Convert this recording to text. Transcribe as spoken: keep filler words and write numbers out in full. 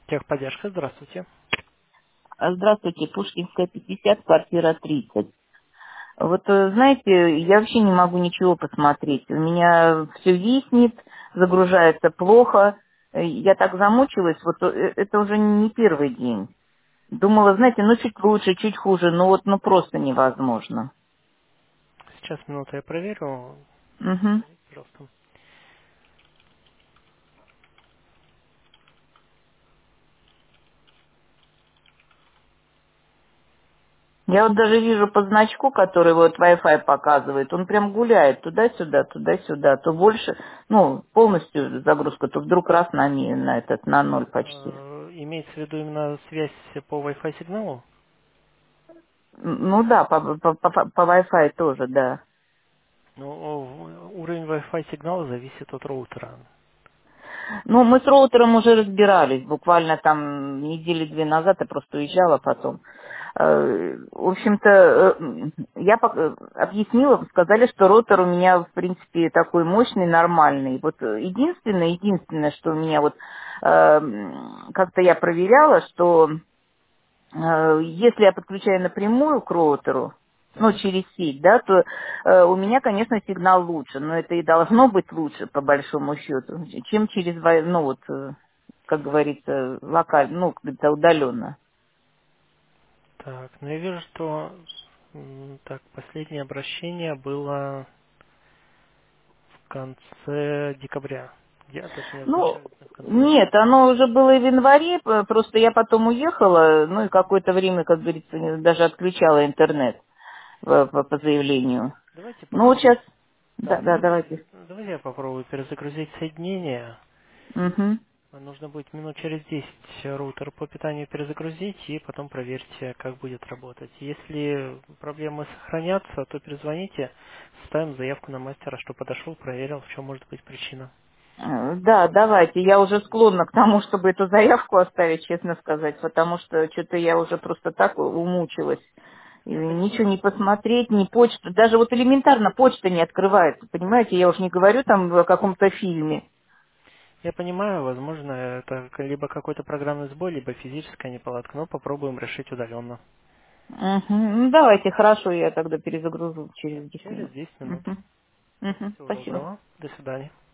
Техподдержка, здравствуйте. Здравствуйте, Пушкинская, пятьдесят, квартира тридцать. Вот, э, знаете, я вообще не могу ничего посмотреть. У меня все виснет, загружается плохо. Э, Я так замучилась, вот э, это уже не первый день. Думала, знаете, ну чуть лучше, чуть хуже, но вот ну просто невозможно. Сейчас минуту я проверю. Мгм. Пожалуйста. Я вот даже вижу по значку, который вот Wi-Fi показывает, он прям гуляет туда-сюда, туда-сюда, то больше, ну, полностью загрузка, то вдруг раз на, ми- на этот, на ноль почти. Э, Имеется в виду именно связь по Wi-Fi сигналу? Ну да, по, по, по, по Wi-Fi тоже, да. Ну, о, уровень Wi-Fi сигнала зависит от роутера. Ну, мы с роутером уже разбирались, буквально там недели две назад, я просто уезжала потом. Э, В общем-то, э, я пок- э, объяснила, сказали, что роутер у меня, в принципе, такой мощный, нормальный. Вот э, единственное, единственное, что у меня вот э, м, как-то я проверяла, что Э, если я подключаю напрямую к роутеру, ну, Так. через сеть, да, то э, у меня, конечно, сигнал лучше, но это и должно быть лучше, по большому счету, чем через, вай- ну, вот, э, как говорится, локально, ну, как-то удаленно. Так, ну я вижу, что м, так, последнее обращение было в конце декабря. Я, точнее, в Ну, начале, в конце нет, января. оно уже было и в январе, п- просто я потом уехала, ну, и какое-то время, как говорится, не- даже отключала интернет по, по- по заявлению. Давайте Ну, вот попробуем. сейчас, да, Да, да, давайте, давайте. давайте я попробую перезагрузить соединение. Мгм. Нужно будет минут через десять роутер по питанию перезагрузить и потом проверьте, как будет работать. Если проблемы сохранятся, то перезвоните, ставим заявку на мастера, что подошел, проверил, в чем может быть причина. Э, Да, давайте. Я уже склонна к тому, чтобы эту заявку оставить, честно сказать, потому что что-то я уже просто так у- умучилась. И Я ничего понимаю. не посмотреть, ни почту. Даже вот элементарно почта не открывается, понимаете? Я уж не говорю там о каком-то фильме. Я понимаю, возможно, это либо какой-то программный сбой, либо физическая неполадка, но попробуем решить удаленно. Мгм. Ну, давайте, хорошо, я тогда перезагружу Да, через десять через минут. десять минут. Мгм. Все, Мгм. всего Спасибо. доброго. До свидания.